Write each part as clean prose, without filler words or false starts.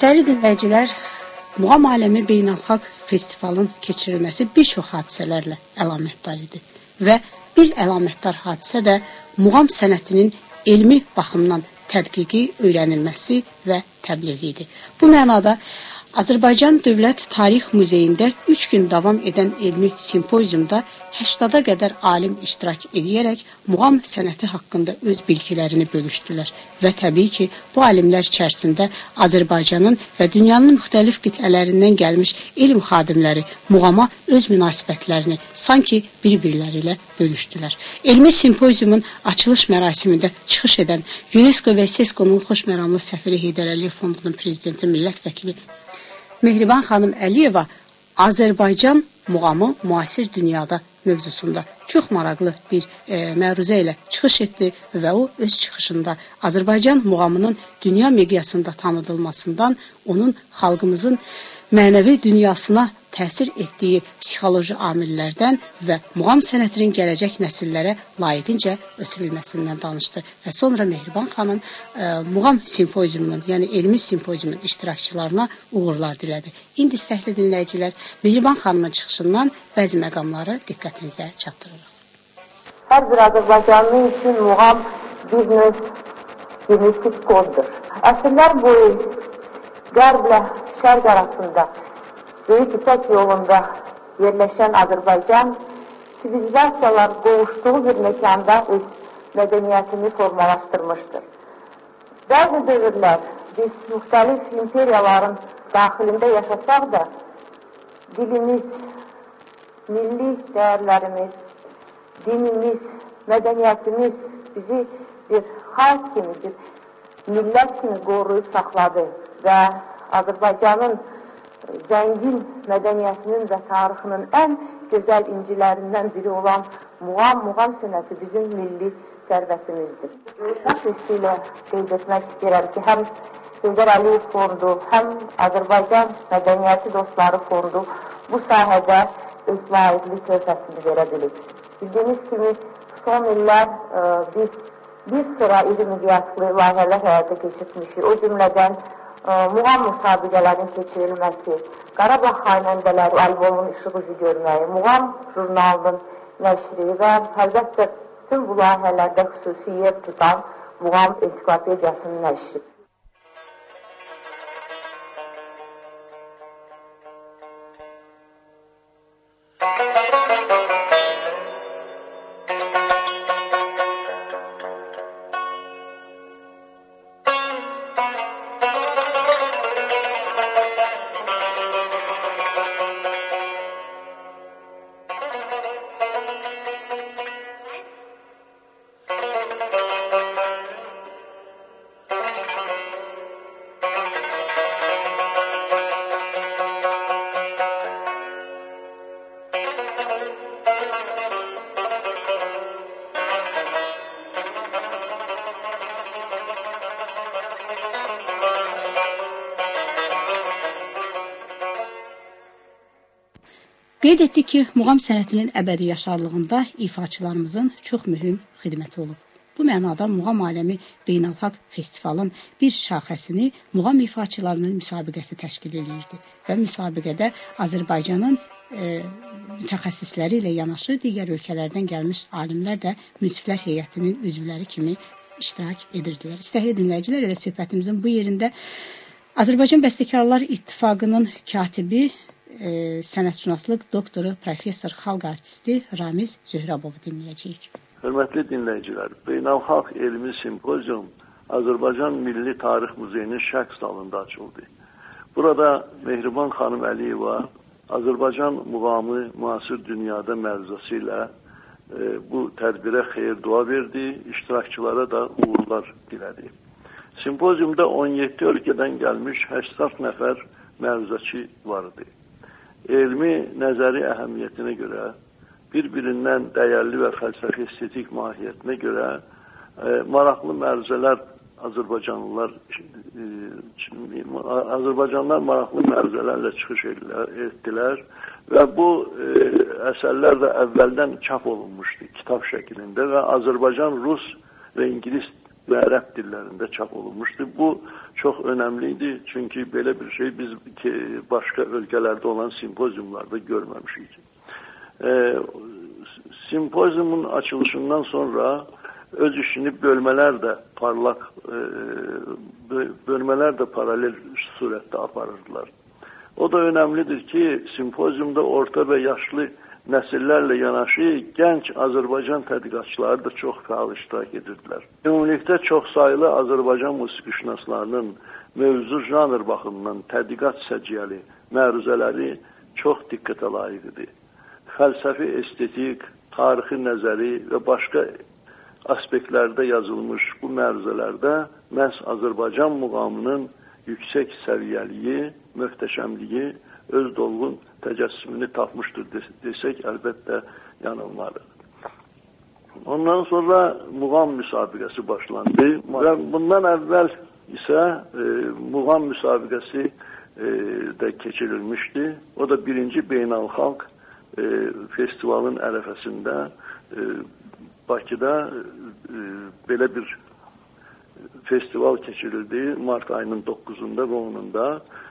Dəyərli dinləyicilər, Muğam Aləmi Beynəlxalq Festivalın keçirilməsi bir çox hadisələrlə əlamətdar idi və bir əlamətdar hadisə də muğam sənətinin elmi baxımdan tədqiqi, öyrənilməsi və təbliği idi. Bu mənada Azərbaycan Dövlət Tarix Muzeyində 3 gün davam edən elmi simpoziumda 80-a qədər alim iştirak edərək muğam sənəti haqqında öz bilgilərini bölüşdülər və təbii ki, bu alimlər içərisində Azərbaycanın və dünyanın müxtəlif qitələrindən gəlmiş elm xadimləri muğama öz münasibətlərini sanki bir-birləri ilə bölüşdülər. Elmi simpoziumun açılış mərasimində çıxış edən UNESCO və SESCO-nun xoşməramlı səfiri Heydər Əliyev Fondunun prezidenti, millət vəkili Mehriban xanım Əliyeva Azərbaycan muğamı müasir dünyada mövzusunda çox maraqlı bir məruzə ilə çıxış etdi və o öz çıxışında Azərbaycan muğamının dünya miqyasında tanıdılmasından, onun xalqımızın mənəvi dünyasına təsir etdiyi psixoloji amillərdən və muğam sənətinin gələcək nəsillərə layiqincə ötürülməsindən danışdı. Və sonra Mehriban xanım muğam simpoziumunun, yəni elmi simpoziumun iştirakçılarına uğurlar dilədi. İndi istəkli dinləyicilər, Mehriban xanımın çıxışından bəzi məqamları diqqətinizə çatdırırıq. Hər bir Azərbaycanlı üçün muğam bir növ genetik koddur. Əsrlər boyu qərblə şərq arasında Böyük İpək yolunda yerləşən Azərbaycan sivilizasiyalar qovuşduğu bir məkanda öz mədəniyyətini formalaşdırmışdır. Bəzi dövrlər biz müxtəlif imperiyaların daxilində yaşasaq da dilimiz, milli dəyərlərimiz, dinimiz, mədəniyyətimiz bizi bir xalq kimi, bir millət kimi qoruyub saxladı və Azərbaycanın zəngin mədəniyyətinin və tarixinin ən gözəl incilərindən biri olan muğam sənəti bizim milli sərvətimizdir. Görüşmək üstüylə qeyd etmək istəyirəm ki, həm Heydər Əliyev Fondu, həm Azərbaycan Mədəniyyəti Dostları Fondu bu sahədə öz layiqli töhfəsini verə bilib. Bildiyiniz kimi, son illər bir sıra iri miqyaslı layihələr həyata keçirmişik. O cümlədən muğam müsabiqələrin keçirilməsi, Qarabağ xanəndələri albomun işıq üzü görməyi, muğam jurnalının nəşri və əlbəttə bütün bu layihələrdə xüsusi yer tutan muğam ensiklopediyasının nəşri. Qeyd etdik ki, muğam sənətinin əbədi yaşarlığında ifaçılarımızın çox mühüm xidməti olub. Bu mənada Muğam Aləmi Beynəlxalq Festivalın bir şaxəsini muğam ifaçılarının müsabiqəsi təşkil edirdi və müsabiqədə Azərbaycanın mütəxəssisləri ilə yanaşı digər ölkələrdən gəlmiş alimlər də münsiflər heyətinin üzvləri kimi iştirak edirdilər. İstəkli dinləyicilər, elə söhbətimizin bu yerində Azərbaycan Bəstəkarlar İttifaqının katibi, sənətşünaslıq doktoru, professor, xalq artisti Ramiz Zöhrəbovu dinləyəcəyik. Hörmətli dinləyicilər, Beynəlxalq Elmi Simpozium Azərbaycan Milli Tarix Muzeyinin şərq salonunda açıldı. Burada Mehriban xanım Əliyeva Azərbaycan muğamı müasir dünyada məruzəsi ilə bu tədbirə xeyir dua verdi, iştirakçılara da uğurlar dilədi. Simpoziumda 17 ölkədən gəlmiş 80 nəfər məruzəçi var idi. Elmi nəzəri əhəmiyyətinə görə, bir-birindən dəyərli və fəlsəfi estetik mahiyyətinə görə maraqlı məruzələr Azərbaycanlar maraqlı məruzələrlə çıxış etdilər və bu əsərlər də əvvəldən çap olunmuşdu kitab şəklində və Azərbaycan, Rus və İngilis və ərəb dillərində çap olunmuşdu. Bu çox önəmliydi. Çünki belə bir şey biz başqa ölkələrdə olan simpoziumlarda görməmişik. Simpoziumun açılışından sonra öz işini bölmələr də paralel surətdə aparırdılar. O da önəmlidir ki, simpoziumda orta və yaşlı nəsillərlə yanaşı gənc Azərbaycan tədqiqatçıları da çox fəal iştirak edirdilər. Ümumilikdə çoxsaylı Azərbaycan musiqişünaslarının mövzu janr baxımından tədqiqat səciyyəli məruzələri çox diqqətə layiq idi. Fəlsəfi, estetik, tarixi nəzəri və başqa aspektlərdə yazılmış bu məruzələrdə məhz Azərbaycan muğamının yüksək səviyyəliyi, möhtəşəmliyi öz dolğun təcəssümünü tapmışdır desək, əlbəttə yanılmarıq. Ondan sonra muğam müsabiqəsi başlandı və bundan əvvəl isə muğam müsabiqəsi də keçirilmişdi. O da birinci beynəlxalq festivalın ərəfəsində Bakıda belə bir festival keçirildi Mart ayının 9-unda və 10-unda.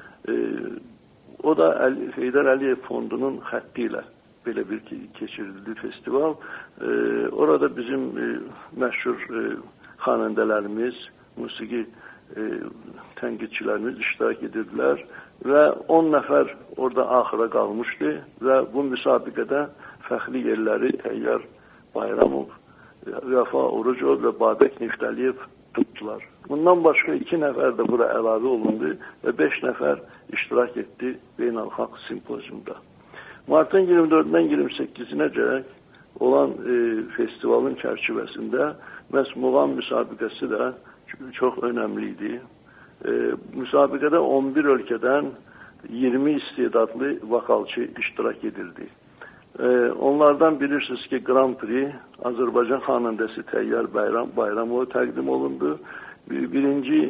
O da Heydər Əliyev Fondunun xətti ilə belə bir keçirildi festival. Orada bizim məşhur xanəndələrimiz, musiqi tənqidçilərimiz iştirak edirdilər və 10 nəfər orada axıra qalmışdı və bu müsabiqədə fəxri yerləri Təyyar Bayramov, Vəfa Orucov və Babək Niftəliyev tutdular. Bundan başqa 2 nəfər də bura əlavə olundu və 5 nəfər iştirak etdi beynəlxalq simpoziumda. Martın 24-dən 28-nə gələk olan festivalın çərçivəsində məhz muğam müsabiqəsi də çox önəmli idi. Müsabiqədə 11 ölkədən 20 istedadlı vokalçı iştirak edildi. Onlardan bilirsiniz ki, Grand Prix Azərbaycan xanəndəsi Təyyar Bayramova təqdim olundu. Birinci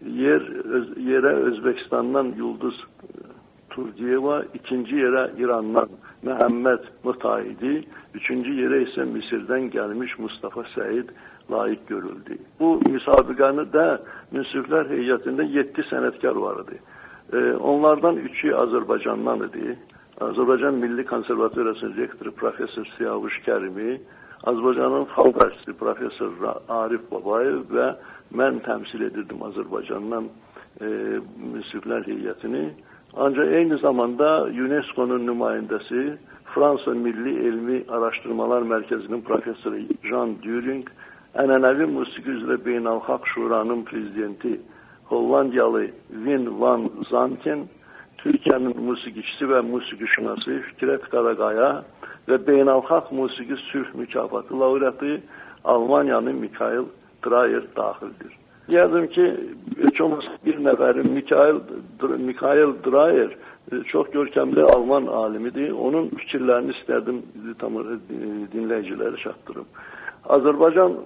yerə Özbekistandan Yıldız Turdiyeva, ikinci yerə İrandan Məhəmməd Mütahidi, üçüncü yerə isə Misirdən gəlmiş Mustafa Səid layiq görüldü. Bu müsabiqəni də münsiflər heyətində 7 sənətkar var idi. Onlardan 3'ü Azərbaycandan idi. Azərbaycan Milli Konservatoriyasının rektoru Profesör Siyavuş Kərimi, Azərbaycanın xalq artisti Profesör Arif Babayev və mən təmsil edirdim Azərbaycandan münsiflər heyətini. Ancaq eyni zamanda UNESCO-nun nümayəndəsi, Fransa Milli Elmi Araşdırmalar Mərkəzinin Profesoru Jean Düring, ənənəvi musiqi üzrə Beynəlxalq Şuranın prezidenti Hollandiyalı Wim van Zanten, Türkiyənin musiqiçisi və musiqişünası Fikrət Qaraqaya və Beynəlxalq Musiqi Sülh Mükafatı laureatı Almaniyanın Mikhail Dreyer daxildir. Deyərdim ki, heç olmasa bir nəfərin Mikhail Dreyer çox görkəmli Alman alimidir. Onun fikirlərini istərdim dinləyicilərə çatdırım. Azərbaycan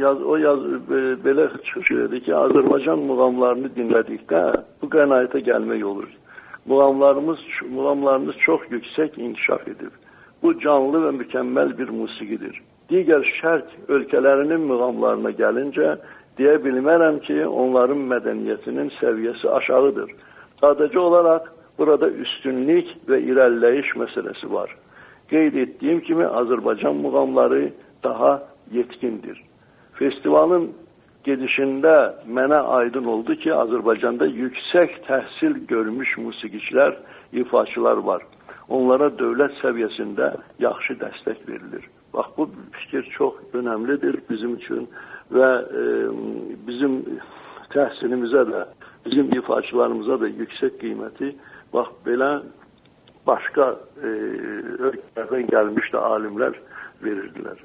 belə çıxış edir ki, Azərbaycan muğamlarını dinlədikdə bu qənaətə gəlmək olur. Muğamlarımız çox yüksək inkişaf edir. Bu canlı və mükəmməl bir musiqidir. Digər şərq ölkələrinin muğamlarına gəlincə, deyə bilmərəm ki, onların mədəniyyətinin səviyyəsi aşağıdır. Sadəcə olaraq burada üstünlük və irəliləyiş məsələsi var. Qeyd etdiyim kimi Azərbaycan muğamları daha yetkindir. Festivalın gedişində mənə aydın oldu ki, Azərbaycanda yüksək təhsil görmüş musiqiçilər, ifaçılar var. Onlara dövlət səviyyəsində yaxşı dəstək verilir. Bax, bu fikir çox önəmlidir bizim üçün və bizim təhsilimizə də, bizim ifaçılarımıza da yüksək qiyməti bax, belə başqa ölkələrdən gəlmiş də alimlər verirdilər.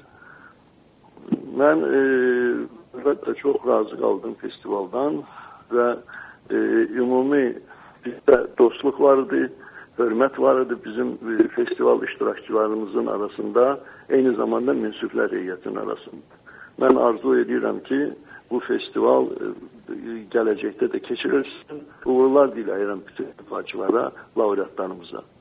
Mən əlbəttə çox razı qaldım festivaldan və ümumi bizdə dostluq var idi, hörmət var idi bizim festival iştirakçılarımızın arasında, eyni zamanda münsiflər heyətinin arasında. Mən arzu edirəm ki, bu festival gələcəkdə də keçirilsin. Uğurlar diləyirəm bütün ifaçılara, laureatlarımıza.